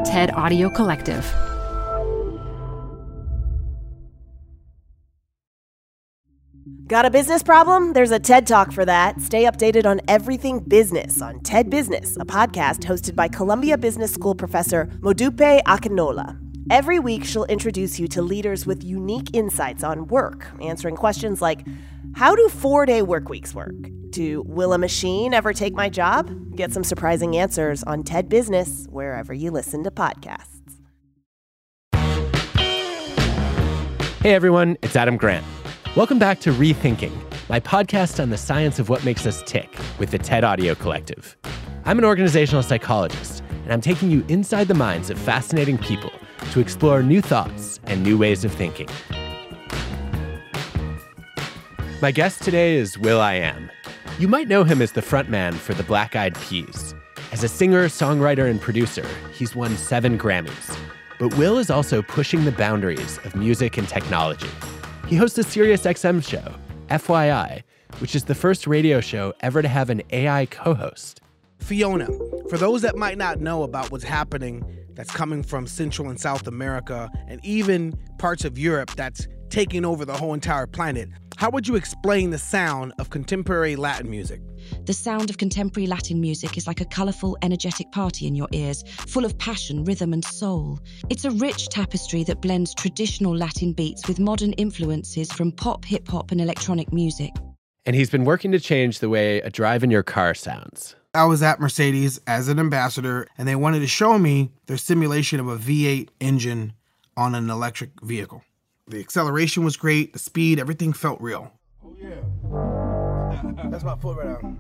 TED Audio Collective. Got a business problem? There's a TED Talk for that. Stay updated on everything business on TED Business, a podcast hosted by Columbia Business School professor Modupe Akinola. Every week, she'll introduce you to leaders with unique insights on work, answering questions like, how do 4-day work weeks work? To will a machine ever take my job? Get some surprising answers on TED Business, wherever you listen to podcasts. Hey everyone, it's Adam Grant. Welcome back to Rethinking, my podcast on the science of what makes us tick with the TED Audio Collective. I'm an organizational psychologist, and I'm taking you inside the minds of fascinating people to explore new thoughts and new ways of thinking. My guest today is will.i.am. You might know him as the frontman for the Black Eyed Peas. As a singer, songwriter, and producer, he's won 7 Grammys. But Will is also pushing the boundaries of music and technology. He hosts a SiriusXM show, FYI, which is the first radio show ever to have an AI co-host. Fiona, for those that might not know about what's happening that's coming from Central and South America and even parts of Europe that's taking over the whole entire planet, how would you explain the sound of contemporary Latin music? The sound of contemporary Latin music is like a colourful, energetic party in your ears, full of passion, rhythm and soul. It's a rich tapestry that blends traditional Latin beats with modern influences from pop, hip-hop and electronic music. And he's been working to change the way a drive in your car sounds. I was at Mercedes as an ambassador, and they wanted to show me their simulation of a V8 engine on an electric vehicle. The acceleration was great, the speed, everything felt real. Oh, yeah. That's my foot right now.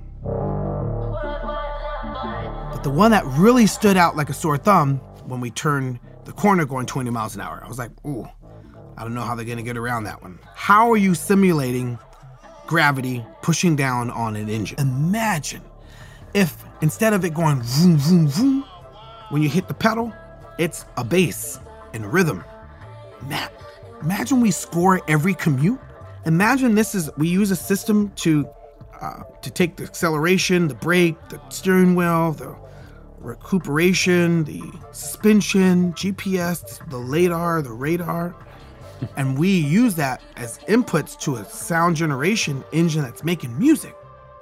But the one that really stood out like a sore thumb when we turned the corner going 20 miles an hour. I was like, ooh, I don't know how they're going to get around that one. How are you simulating gravity pushing down on an engine? Imagine if instead of it going vroom, vroom, vroom, when you hit the pedal, it's a bass and rhythm. Imagine we score every commute. Imagine we use a system to take the acceleration, the brake, the steering wheel, the recuperation, the suspension, GPS, the LiDAR, the radar, and we use that as inputs to a sound generation engine that's making music.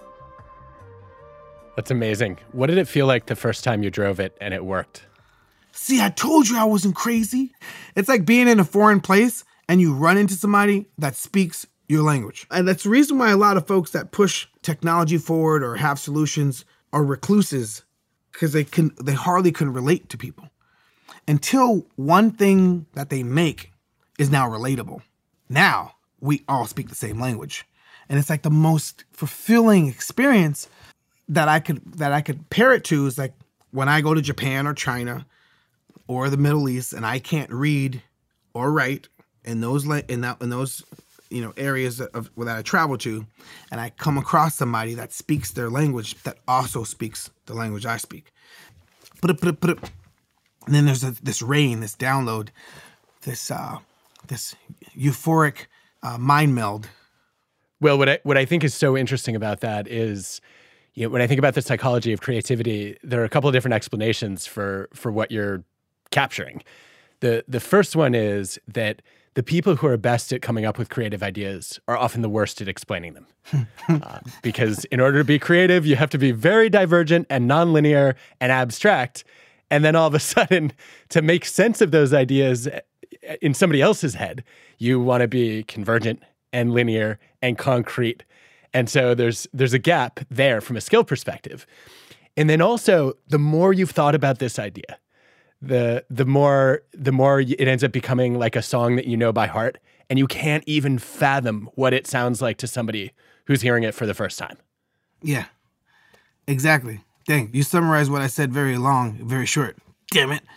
That's amazing. What did it feel like the first time you drove it and it worked? See, I told you I wasn't crazy. It's like being in a foreign place and you run into somebody that speaks your language. And that's the reason why a lot of folks that push technology forward or have solutions are recluses, because they hardly can relate to people until one thing that they make is now relatable. Now we all speak the same language. And it's like the most fulfilling experience that I could pair it to is like when I go to Japan or China or the Middle East and I can't read or write in those areas that I travel to, and I come across somebody that speaks their language that also speaks the language I speak. And then there's this rain, this download, this euphoric mind meld. Well, what I think is so interesting about that is, when I think about the psychology of creativity, there are a couple of different explanations for what you're capturing. The first one is that the people who are best at coming up with creative ideas are often the worst at explaining them. Because in order to be creative, you have to be very divergent and nonlinear and abstract. And then all of a sudden, to make sense of those ideas in somebody else's head, you want to be convergent and linear and concrete. And so there's a gap there from a skill perspective. And then also, the more you've thought about this idea, the more it ends up becoming like a song that you know by heart, and you can't even fathom what it sounds like to somebody who's hearing it for the first time. Yeah, exactly. Dang, you summarized what I said very long, very short. Damn it.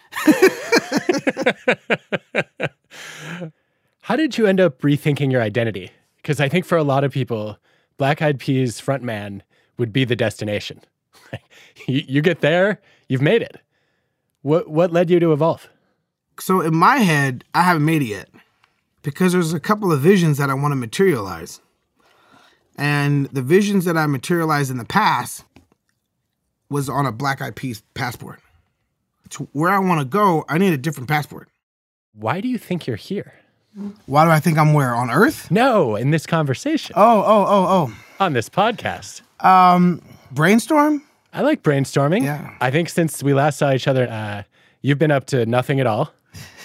How did you end up rethinking your identity? Because I think for a lot of people, Black Eyed Peas frontman would be the destination. You get there, you've made it. What led you to evolve? So in my head, I haven't made it yet because there's a couple of visions that I want to materialize. And the visions that I materialized in the past was on a Black Eyed Peas passport. to where I want to go, I need a different passport. Why do you think you're here? Why do I think I'm where? On Earth? No, in this conversation. Oh. On this podcast. Brainstorm? I like brainstorming. Yeah. I think since we last saw each other, you've been up to nothing at all.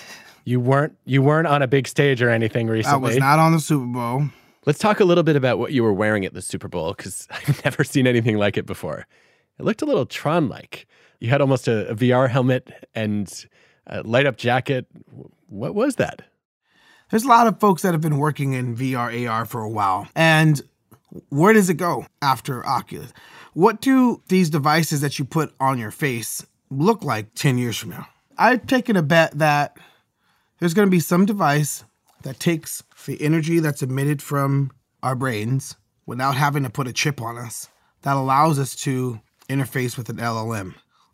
You weren't on a big stage or anything recently. I was not on the Super Bowl. Let's talk a little bit about what you were wearing at the Super Bowl, because I've never seen anything like it before. It looked a little Tron-like. You had almost a VR helmet and a light-up jacket. What was that? There's a lot of folks that have been working in VR, AR for a while. And where does it go after Oculus? What do these devices that you put on your face look like 10 years from now? I've taken a bet that there's going to be some device that takes the energy that's emitted from our brains without having to put a chip on us that allows us to interface with an LLM.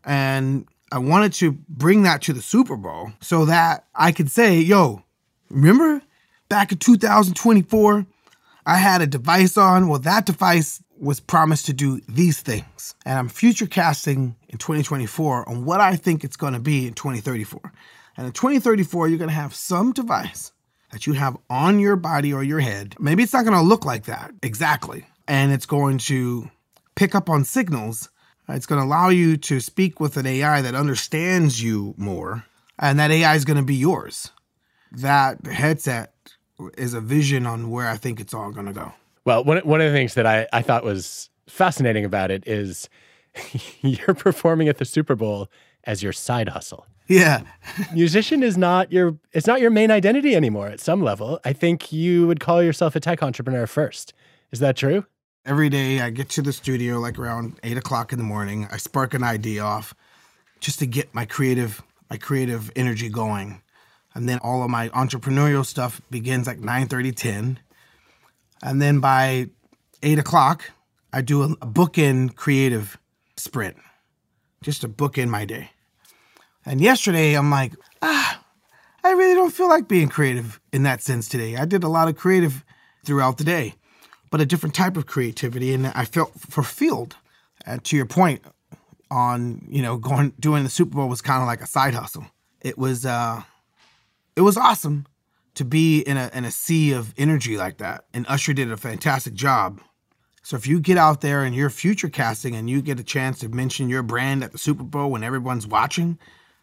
And I wanted to bring that to the Super Bowl so that I could say, yo, remember back in 2024, I had a device on? Well, that device was promised to do these things. And I'm future casting in 2024 on what I think it's going to be in 2034. And in 2034, you're going to have some device that you have on your body or your head. Maybe it's not going to look like that exactly. And it's going to pick up on signals. It's going to allow you to speak with an AI that understands you more. And that AI is going to be yours. That headset is a vision on where I think it's all going to go. Well, one of the things that I thought was fascinating about it is you're performing at the Super Bowl as your side hustle. Yeah. Musician is it's not your main identity anymore at some level. I think you would call yourself a tech entrepreneur first. Is that true? Every day I get to the studio like around 8 o'clock in the morning. I spark an idea off just to get my creative energy going. And then all of my entrepreneurial stuff begins like 9:30, 10. And then by 8 o'clock, I do a bookend creative sprint, just to bookend my day. And yesterday, I'm like, I really don't feel like being creative in that sense today. I did a lot of creative throughout the day, but a different type of creativity, and I felt fulfilled. To your point on, doing the Super Bowl was kind of like a side hustle. It was awesome to be in a sea of energy like that. And Usher did a fantastic job. So if you get out there and you're future casting and you get a chance to mention your brand at the Super Bowl when everyone's watching,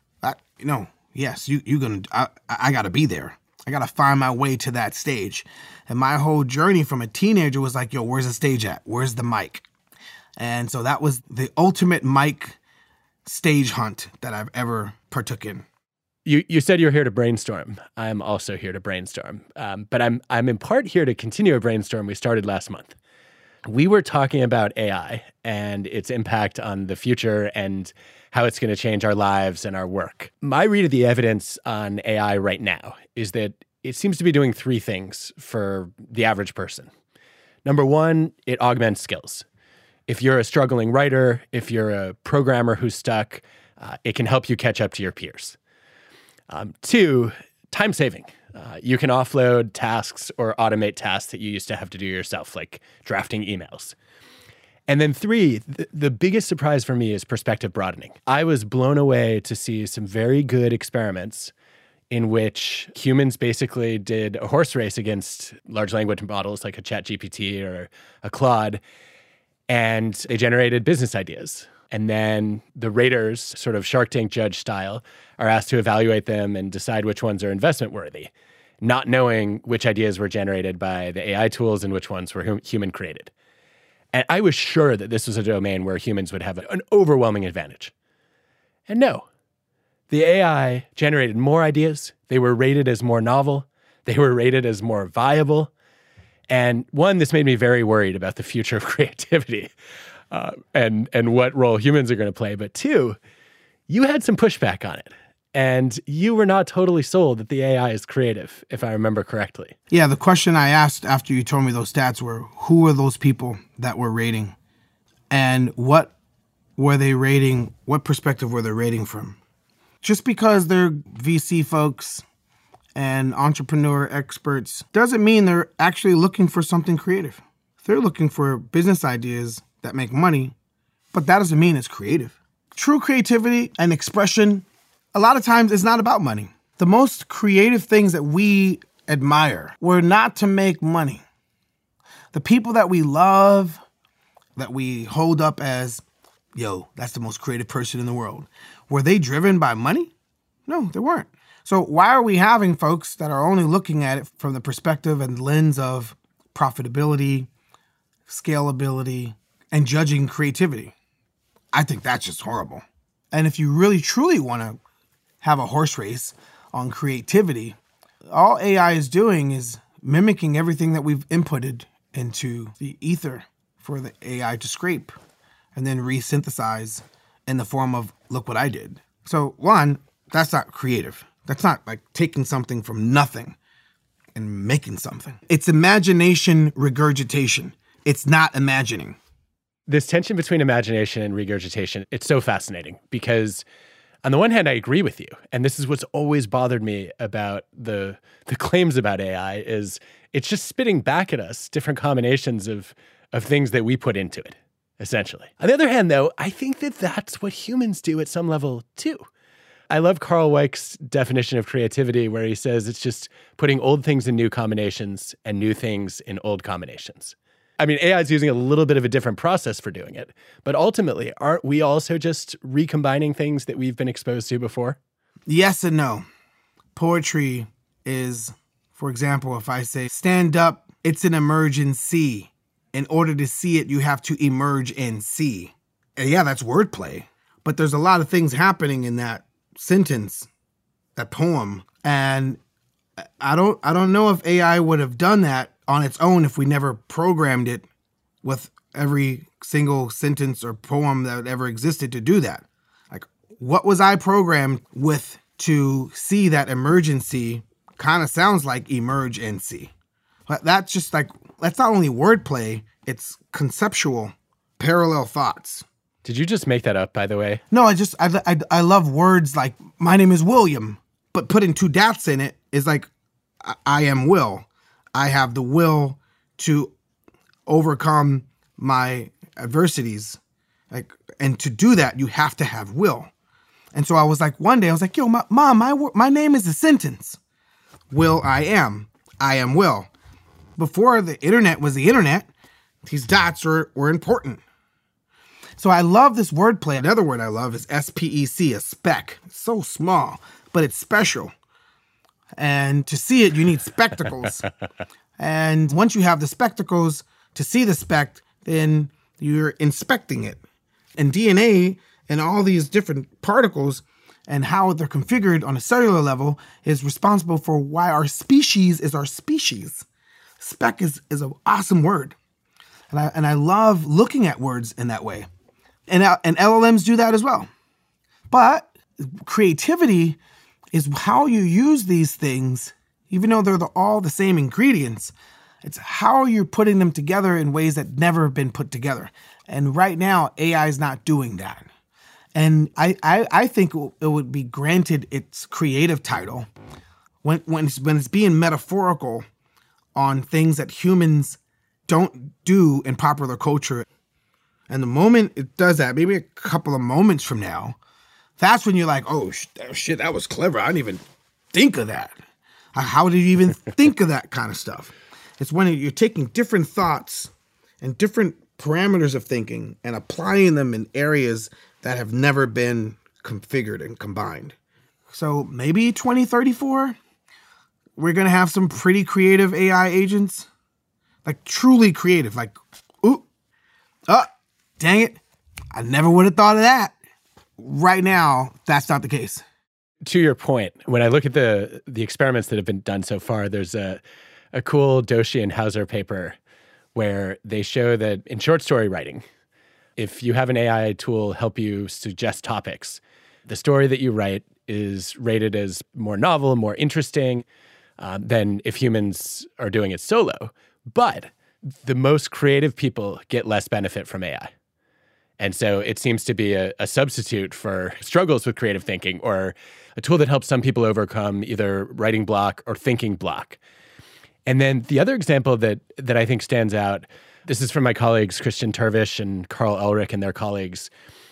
yes, I got to be there. I got to find my way to that stage. And my whole journey from a teenager was like, yo, where's the stage at? Where's the mic? And so that was the ultimate mic stage hunt that I've ever partook in. You said you're here to brainstorm. I'm also here to brainstorm. But I'm in part here to continue a brainstorm we started last month. We were talking about AI and its impact on the future and how it's going to change our lives and our work. My read of the evidence on AI right now is that it seems to be doing three things for the average person. Number one, it augments skills. If you're a struggling writer, if you're a programmer who's stuck, it can help you catch up to your peers. Two, time saving. You can offload tasks or automate tasks that you used to have to do yourself, like drafting emails. And then three, the biggest surprise for me is perspective broadening. I was blown away to see some very good experiments in which humans basically did a horse race against large language models like a ChatGPT or a Claude, and they generated business ideas. And then the raters, sort of Shark Tank judge style, are asked to evaluate them and decide which ones are investment worthy, not knowing which ideas were generated by the AI tools and which ones were human created. And I was sure that this was a domain where humans would have an overwhelming advantage. And no, the AI generated more ideas. They were rated as more novel. They were rated as more viable. And one, this made me very worried about the future of creativity and what role humans are going to play. But two, you had some pushback on it. And you were not totally sold that the AI is creative, if I remember correctly. Yeah, the question I asked after you told me those stats were, who were those people that were rating? And what were they rating? What perspective were they rating from? Just because they're VC folks and entrepreneur experts doesn't mean they're actually looking for something creative. They're looking for business ideas that make money, but that doesn't mean it's creative. True creativity and expression a lot of times it's not about money. The most creative things that we admire were not to make money. The people that we love, that we hold up as, yo, that's the most creative person in the world, were they driven by money? No, they weren't. So why are we having folks that are only looking at it from the perspective and lens of profitability, scalability, and judging creativity? I think that's just horrible. And if you really, truly want to have a horse race on creativity, all AI is doing is mimicking everything that we've inputted into the ether for the AI to scrape and then resynthesize in the form of, look what I did. So one, that's not creative. That's not like taking something from nothing and making something. It's imagination regurgitation. It's not imagining. This tension between imagination and regurgitation, it's so fascinating because on the one hand, I agree with you. And this is what's always bothered me about the claims about AI is it's just spitting back at us different combinations of things that we put into it, essentially. On the other hand, though, I think that that's what humans do at some level, too. I love Carl Weick's definition of creativity where he says it's just putting old things in new combinations and new things in old combinations. I mean, AI is using a little bit of a different process for doing it, but ultimately, aren't we also just recombining things that we've been exposed to before? Yes and no. Poetry is, for example, if I say, stand up, it's an emergency. In order to see it, you have to emerge and see. And yeah, that's wordplay, but there's a lot of things happening in that sentence, that poem, and I don't know if AI would have done that on its own if we never programmed it with every single sentence or poem that ever existed to do that. Like, what was I programmed with to see that emergency kind of sounds like emerge and see? But that's just like, that's not only wordplay, it's conceptual parallel thoughts. Did you just make that up, by the way? No, I love words like, my name is William, but putting two dots in it is like, I am Will. I have the will to overcome my adversities. Like, and to do that, you have to have will. And so I was like, one day I was like, yo, Mom, my name is a sentence. Will I am. I am Will. Before the internet was the internet, these dots were important. So I love this wordplay. Another word I love is SPEC, a speck. It's so small, but it's special. And to see it, you need spectacles. And once you have the spectacles to see the speck, then you're inspecting it. And DNA and all these different particles and how they're configured on a cellular level is responsible for why our species is our species. Speck is an awesome word. And I love looking at words in that way. And LLMs do that as well. But creativity is how you use these things, even though they're all the same ingredients. It's how you're putting them together in ways that never have been put together. And right now, AI is not doing that. And I think it would be granted its creative title when it's being metaphorical on things that humans don't do in popular culture. And the moment it does that, maybe a couple of moments from now, that's when you're like, oh, shit, that was clever. I didn't even think of that. How did you even think of that kind of stuff? It's when you're taking different thoughts and different parameters of thinking and applying them in areas that have never been configured and combined. So maybe 2034, we're going to have some pretty creative AI agents. Like truly creative. Like, ooh, oh, dang it. I never would have thought of that. Right now, that's not the case. To your point, when I look at the experiments that have been done so far, there's a cool Doshi and Hauser paper where they show that in short story writing, if you have an AI tool help you suggest topics, the story that you write is rated as more novel, more interesting than if humans are doing it solo. But the most creative people get less benefit from AI. And so it seems to be a substitute for struggles with creative thinking or a tool that helps some people overcome either writing block or thinking block. And then the other example that I think stands out, this is from my colleagues, Christian Tervish and Carl Elric and their colleagues,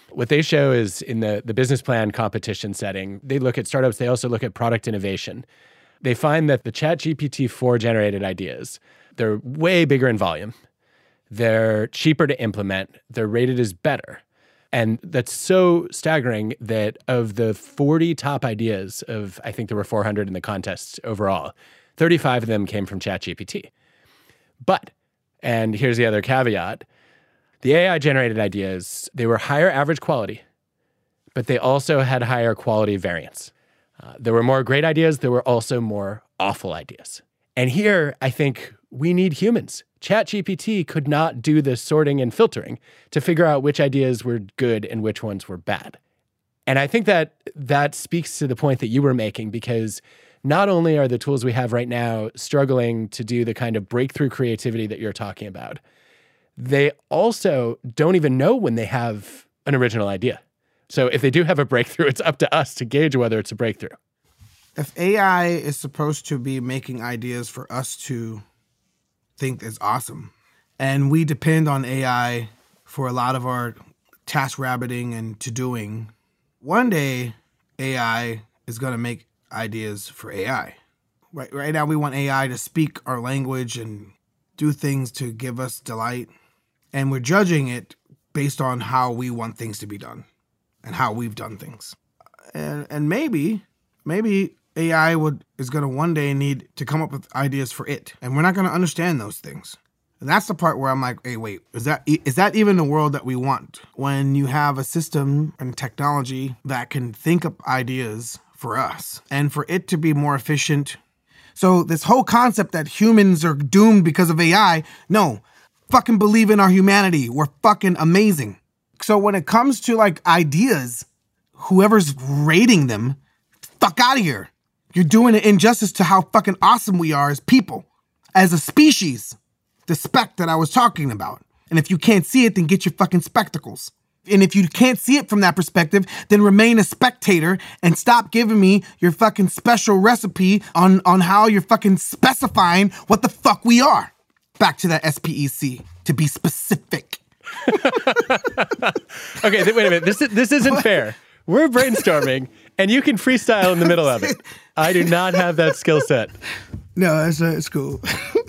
What they show is in the business plan competition setting, they look at startups, they also look at product innovation. They find that the ChatGPT-4 generated ideas, they're way bigger in volume. They're cheaper to implement. They're rated as better. And that's so staggering that of the 40 top ideas of, I think there were 400 in the contest overall, 35 of them came from ChatGPT. But, and here's the other caveat, the AI-generated ideas, they were higher average quality, but they also had higher quality variance. There were more great ideas. There were also more awful ideas. And here, I think we need humans. ChatGPT could not do the sorting and filtering to figure out which ideas were good and which ones were bad. And I think that speaks to the point that you were making, because not only are the tools we have right now struggling to do the kind of breakthrough creativity that you're talking about, they also don't even know when they have an original idea. So if they do have a breakthrough, it's up to us to gauge whether it's a breakthrough. If AI is supposed to be making ideas for us to think is awesome, and we depend on AI for a lot of our task rabbiting and to-doing, one day AI is going to make ideas for AI. Right now we want AI to speak our language and do things to give us delight, and we're judging it based on how we want things to be done and how we've done things. And maybe AI is going to one day need to come up with ideas for it, and we're not going to understand those things. And that's the part where I'm like, hey, wait, is that even the world that we want? When you have a system and technology that can think up ideas for us and for it to be more efficient. So this whole concept that humans are doomed because of AI, no, fucking believe in our humanity. We're fucking amazing. So when it comes to like ideas, whoever's rating them, fuck out of here. You're doing an injustice to how fucking awesome we are as people, as a species. The spec that I was talking about. And if you can't see it, then get your fucking spectacles. And if you can't see it from that perspective, then remain a spectator and stop giving me your fucking special recipe on how you're fucking specifying what the fuck we are. Back to that SPEC, to be specific. Okay, wait a minute. This isn't fair. We're brainstorming, and you can freestyle in the middle of it. I do not have that skill set. No, it's cool.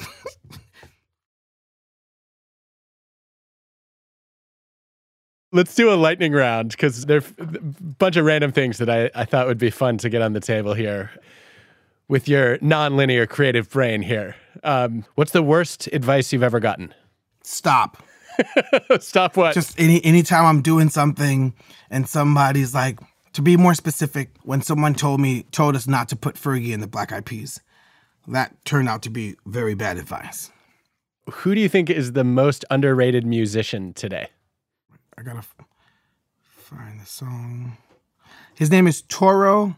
Let's do a lightning round, because there's a bunch of random things that I thought would be fun to get on the table here with your non-linear creative brain here. What's the worst advice you've ever gotten? Stop. Stop what? Just anytime I'm doing something and somebody's like, to be more specific, when someone told us not to put Fergie in the Black Eyed Peas, that turned out to be very bad advice. Who do you think is the most underrated musician today? I gotta find the song. His name is Toro,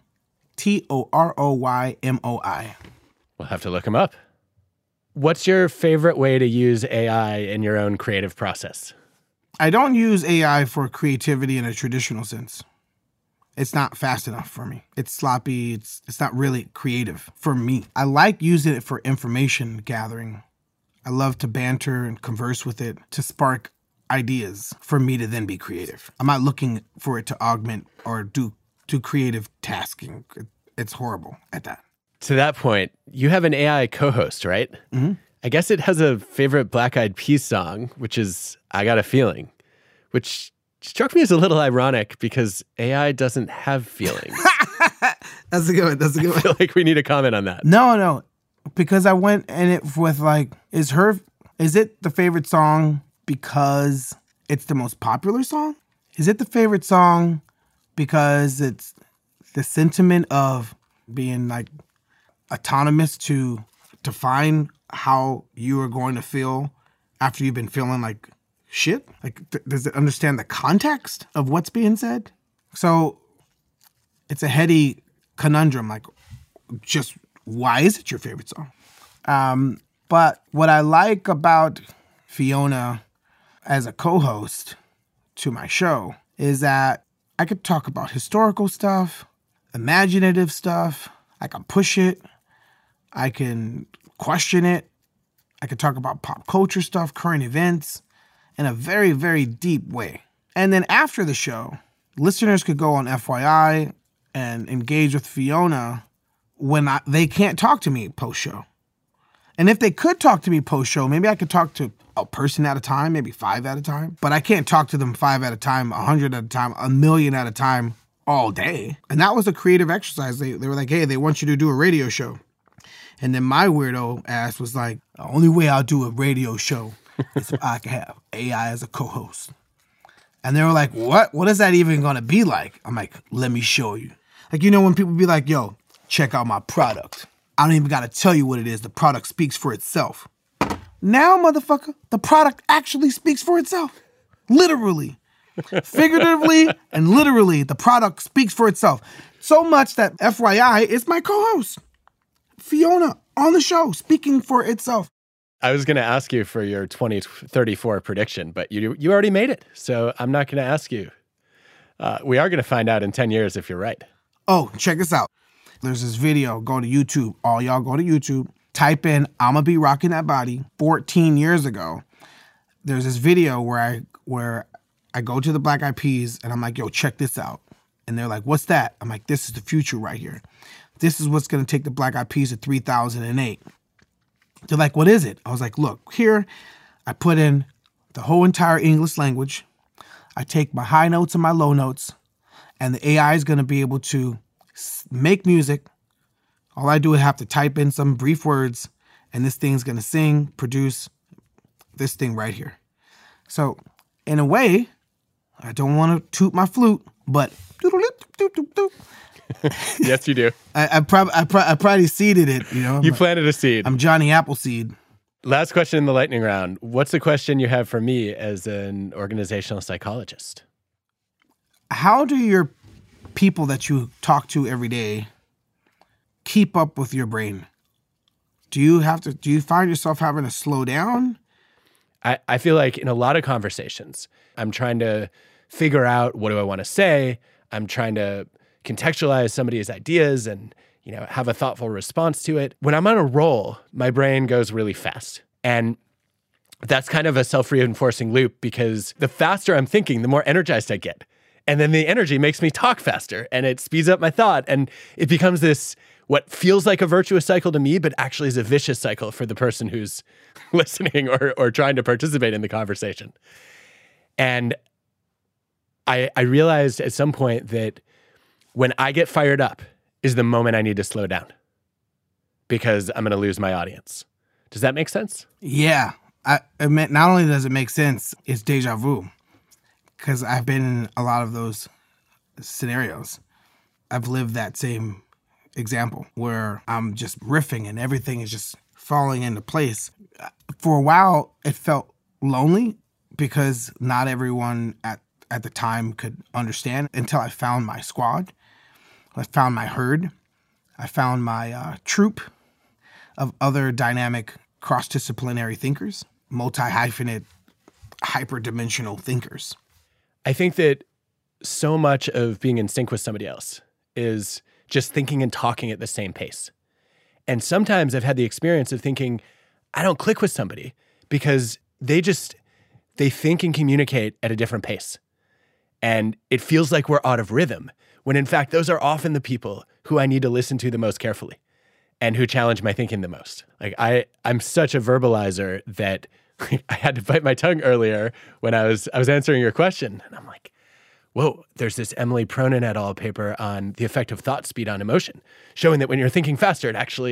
Toroymoi. We'll have to look him up. What's your favorite way to use AI in your own creative process? I don't use AI for creativity in a traditional sense. It's not fast enough for me. It's sloppy. It's not really creative for me. I like using it for information gathering. I love to banter and converse with it to spark ideas for me to then be creative. I'm not looking for it to augment or do creative tasking. It's horrible at that. To that point, you have an AI co-host, right? Mm-hmm. I guess it has a favorite Black Eyed Peas song, which is I Got a Feeling, which struck me as a little ironic because AI doesn't have feelings. That's a good one. I feel like we need a comment on that. No, because I went in it with like, is it the favorite song because it's the most popular song? Is it the favorite song because it's the sentiment of being like autonomous to define how you are going to feel after you've been feeling like shit? Like, does it understand the context of what's being said? So it's a heady conundrum. Like, just why is it your favorite song? But what I like about Fiona as a co-host to my show is that I could talk about historical stuff, imaginative stuff. I can push it. I can question it. I can talk about pop culture stuff, current events in a very, very deep way. And then after the show, listeners could go on FYI and engage with Fiona when they can't talk to me post-show. And if they could talk to me post-show, maybe I could talk to a person at a time, maybe 5 at a time. But I can't talk to them 5 at a time, 100 at a time, 1,000,000 at a time all day. And that was a creative exercise. They were like, hey, they want you to do a radio show. And then my weirdo ass was like, the only way I'll do a radio show is if I can have AI as a co-host. And they were like, what? What is that even going to be like? I'm like, let me show you. Like, you know, when people be like, yo, check out my product. I don't even got to tell you what it is. The product speaks for itself. Now, motherfucker, the product actually speaks for itself. Literally. Figuratively and literally, the product speaks for itself. So much that FYI is my co-host, Fiona, on the show, speaking for itself. I was going to ask you for your 2034 prediction, but you already made it. So I'm not going to ask you. We are going to find out in 10 years if you're right. Oh, check this out. There's this video. Go to YouTube. All y'all go to YouTube. Type in, I'ma be rocking that body. 14 years ago, there's this video where I go to the Black Eyed Peas and I'm like, yo, check this out. And they're like, what's that? I'm like, this is the future right here. This is what's going to take the Black Eyed Peas to 3008. They're like, what is it? I was like, look, here I put in the whole entire English language. I take my high notes and my low notes, and the AI is going to be able to make music. All I do is have to type in some brief words, and this thing's going to sing, produce this thing right here. So in a way, I don't want to toot my flute, but yes, you do. I probably seeded it. You know, you planted a seed. I'm Johnny Appleseed. Last question in the lightning round. What's the question you have for me as an organizational psychologist? How do your people that you talk to every day keep up with your brain? Do you find yourself having to slow down? I feel like in a lot of conversations, I'm trying to figure out what do I want to say. I'm trying to contextualize somebody's ideas and, you know, have a thoughtful response to it. When I'm on a roll, my brain goes really fast. And that's kind of a self-reinforcing loop because the faster I'm thinking, the more energized I get. And then the energy makes me talk faster and it speeds up my thought. And it becomes this, what feels like a virtuous cycle to me, but actually is a vicious cycle for the person who's listening or trying to participate in the conversation. And I realized at some point that when I get fired up is the moment I need to slow down because I'm going to lose my audience. Does that make sense? Yeah. Not only does it make sense, it's deja vu because I've been in a lot of those scenarios. I've lived that same example where I'm just riffing and everything is just falling into place. For a while, it felt lonely because not everyone at the time could understand until I found my squad. I found my herd. I found my troop of other dynamic cross-disciplinary thinkers, multi-hyphenate, hyper-dimensional thinkers. I think that so much of being in sync with somebody else is just thinking and talking at the same pace. And sometimes I've had the experience of thinking, I don't click with somebody because they think and communicate at a different pace. And it feels like we're out of rhythm, when in fact, those are often the people who I need to listen to the most carefully and who challenge my thinking the most. Like I'm such a verbalizer that I had to bite my tongue earlier when I was answering your question. And I'm like, whoa, there's this Emily Pronin et al. Paper on the effect of thought speed on emotion, showing that when you're thinking faster,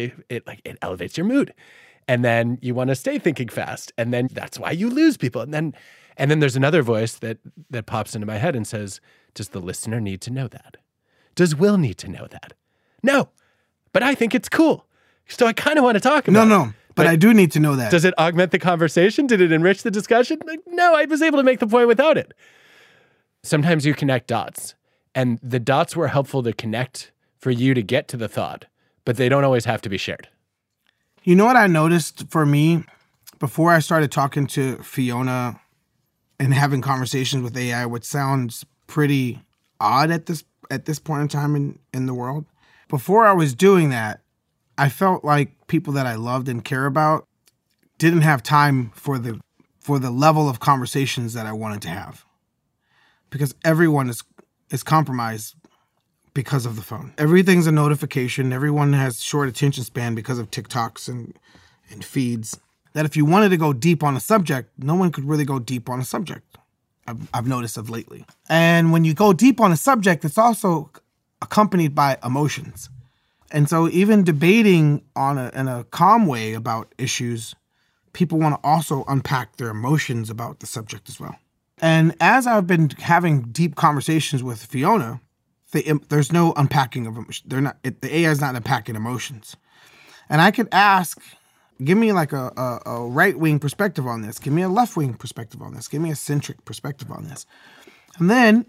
it elevates your mood. And then you want to stay thinking fast. And then that's why you lose people. And then there's another voice that pops into my head and says, does the listener need to know that? Does Will need to know that? No, but I think it's cool. So I kind of want to talk about it. No, but I do need to know that. Does it augment the conversation? Did it enrich the discussion? Like, no, I was able to make the point without it. Sometimes you connect dots, and the dots were helpful to connect for you to get to the thought, but they don't always have to be shared. You know what I noticed for me before I started talking to Fiona and having conversations with AI, which sounds pretty odd at this point in time in the world? Before I was doing that, I felt like people that I loved and care about didn't have time for the level of conversations that I wanted to have. because everyone is compromised because of the phone. Everything's a notification. Everyone has short attention span because of TikToks and feeds. That if you wanted to go deep on a subject, no one could really go deep on a subject. I've noticed of lately. And when you go deep on a subject, it's also accompanied by emotions. And so even debating in a calm way about issues, people want to also unpack their emotions about the subject as well. And as I've been having deep conversations with Fiona, there's no unpacking of emotions. The AI is not unpacking emotions. And I could ask, give me like a right-wing perspective on this. Give me a left-wing perspective on this. Give me a centric perspective on this. And then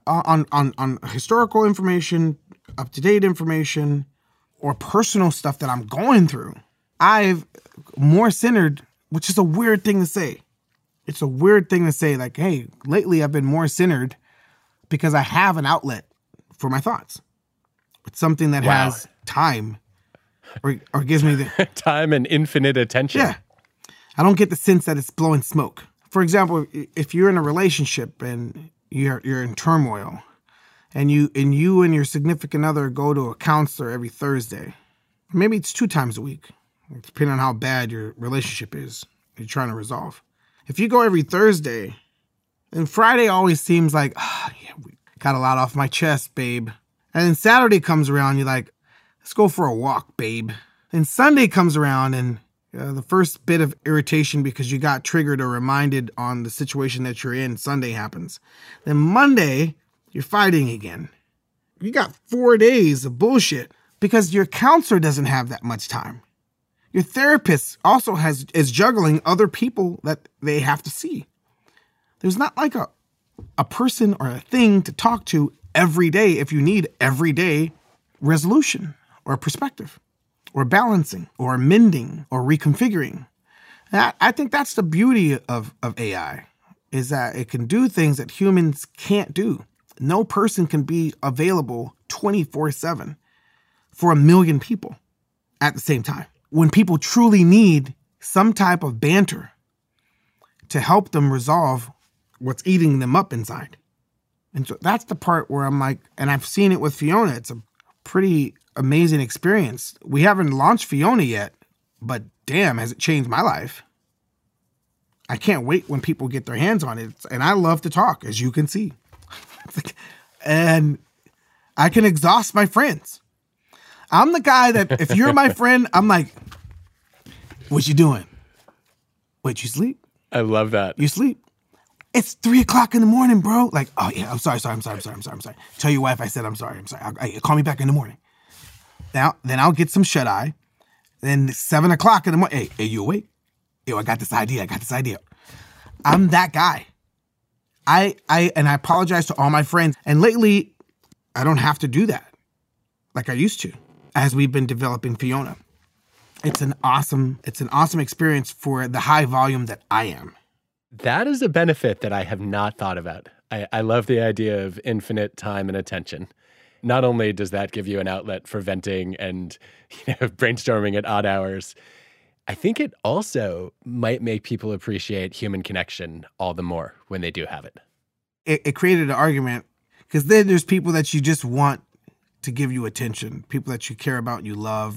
on historical information, up-to-date information, or personal stuff that I'm going through, I've more centered, which is a weird thing to say. It's a weird thing to say, like, hey, lately I've been more centered because I have an outlet for my thoughts. It's something that has time or gives me the time and infinite attention. Yeah. I don't get the sense that it's blowing smoke. For example, if you're in a relationship and you're in turmoil and you and your significant other go to a counselor every Thursday, maybe it's 2 times a week, depending on how bad your relationship is you're trying to resolve. If you go every Thursday, then Friday always seems like, we got a lot off my chest, babe. And then Saturday comes around, you're like, let's go for a walk, babe. And Sunday comes around and the first bit of irritation because you got triggered or reminded on the situation that you're in, Sunday happens. Then Monday, you're fighting again. You got 4 days of bullshit because your counselor doesn't have that much time. Your therapist also is juggling other people that they have to see. There's not like a person or a thing to talk to every day if you need everyday resolution or perspective or balancing or mending or reconfiguring. And I think that's the beauty of AI, is that it can do things that humans can't do. No person can be available 24/7 for 1 million people at the same time. When people truly need some type of banter to help them resolve what's eating them up inside. And so that's the part where I'm like, and I've seen it with Fiona. It's a pretty amazing experience. We haven't launched Fiona yet, but damn, has it changed my life. I can't wait when people get their hands on it. And I love to talk, as you can see. And I can exhaust my friends. I'm the guy that if you're my friend, I'm like, what you doing? Wait, you sleep? I love that. You sleep? It's 3:00 in the morning, bro. Like, oh yeah, I'm sorry. Tell your wife I said I'm sorry. Call me back in the morning. Now, then I'll get some shut eye. Then 7:00 in the morning. Hey, you awake? Yo, I got this idea. I'm that guy. I apologize to all my friends. And lately, I don't have to do that like I used to as we've been developing Fiona. It's an awesome experience for the high volume that I am. That is a benefit that I have not thought about. I love the idea of infinite time and attention. Not only does that give you an outlet for venting and brainstorming at odd hours, I think it also might make people appreciate human connection all the more when they do have it. It created an argument because then there's people that you just want to give you attention, people that you care about, you love,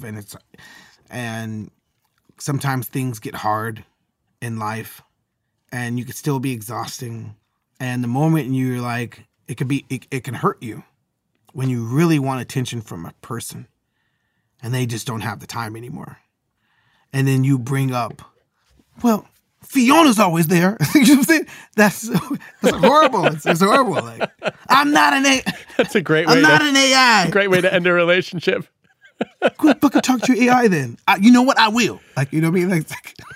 and sometimes things get hard in life and you can still be exhausting. And the moment you're like, it can hurt you when you really want attention from a person and they just don't have the time anymore. And then you bring up, well, Fiona's always there. You know what I'm saying? That's horrible. It's horrible. Like, I'm not an AI. That's a great way. I'm not an AI. Great way to end a relationship. Quit fucking talk to your AI then. You know what? I will. Like, you know what I mean?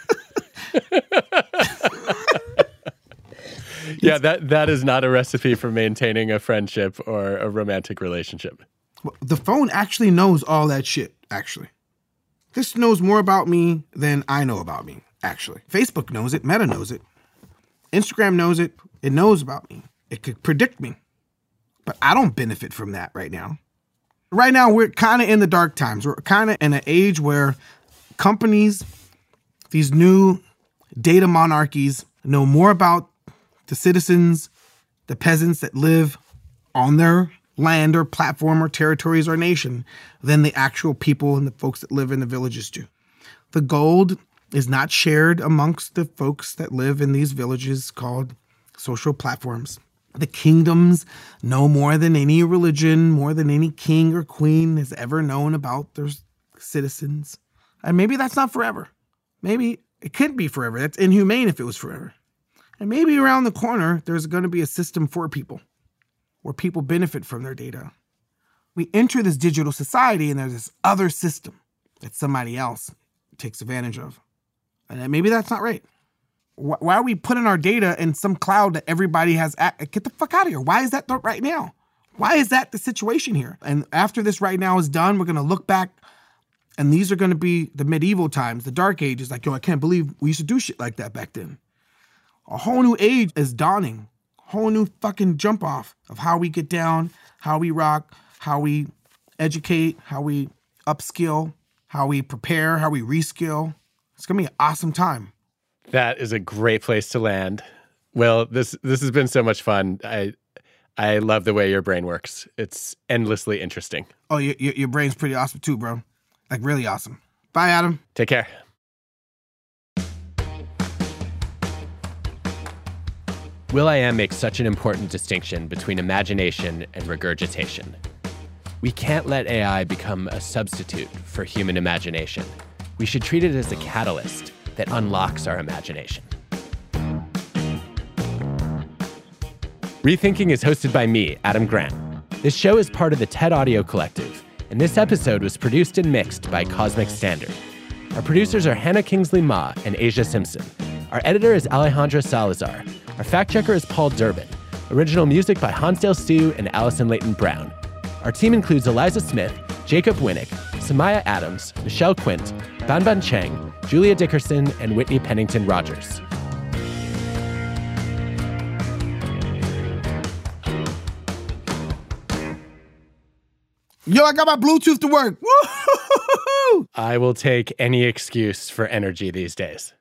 Yeah, that is not a recipe for maintaining a friendship or a romantic relationship. The phone actually knows all that shit, actually. This knows more about me than I know about me, actually. Facebook knows it. Meta knows it. Instagram knows it. It knows about me. It could predict me. But I don't benefit from that right now. Right now, we're kind of in the dark times. We're kind of in an age where companies, these new data monarchies, know more about the citizens the peasants that live on their land or platform or territories or nation than the actual people and the folks that live in the villages do. The gold is not shared amongst the folks that live in these villages called social platforms. The kingdoms know more than any religion, more than any king or queen has ever known about their citizens. And maybe that's not forever. Maybe it couldn't be forever. That's inhumane if it was forever. And maybe around the corner, there's going to be a system for people where people benefit from their data. We enter this digital society and there's this other system that somebody else takes advantage of. And maybe that's not right. Why are we putting our data in some cloud that everybody has? Get the fuck out of here. Why is that right now? Why is that the situation here? And after this right now is done, we're going to look back and these are going to be the medieval times, the dark ages. Like, yo, I can't believe we used to do shit like that back then. A whole new age is dawning. Whole new fucking jump off of how we get down, how we rock, how we educate, how we upskill, how we prepare, how we reskill. It's going to be an awesome time. That is a great place to land. Well, this has been so much fun. I love the way your brain works. It's endlessly interesting. Oh, your brain's pretty awesome too, bro. Like really awesome. Bye, Adam. Take care. will.i.am makes such an important distinction between imagination and regurgitation. We can't let AI become a substitute for human imagination. We should treat it as a catalyst that unlocks our imagination. Rethinking is hosted by me, Adam Grant. This show is part of the TED Audio Collective, and this episode was produced and mixed by Cosmic Standard. Our producers are Hannah Kingsley Ma and Asia Simpson. Our editor is Alejandra Salazar. Our fact-checker is Paul Durbin. Original music by Hansdale Stu and Allison Leighton Brown. Our team includes Eliza Smith, Jacob Winnick, Samaya Adams, Michelle Quint, Banban Cheng, Julia Dickerson, and Whitney Pennington Rogers. Yo, I got my Bluetooth to work. Woo-hoo-hoo-hoo-hoo. I will take any excuse for energy these days.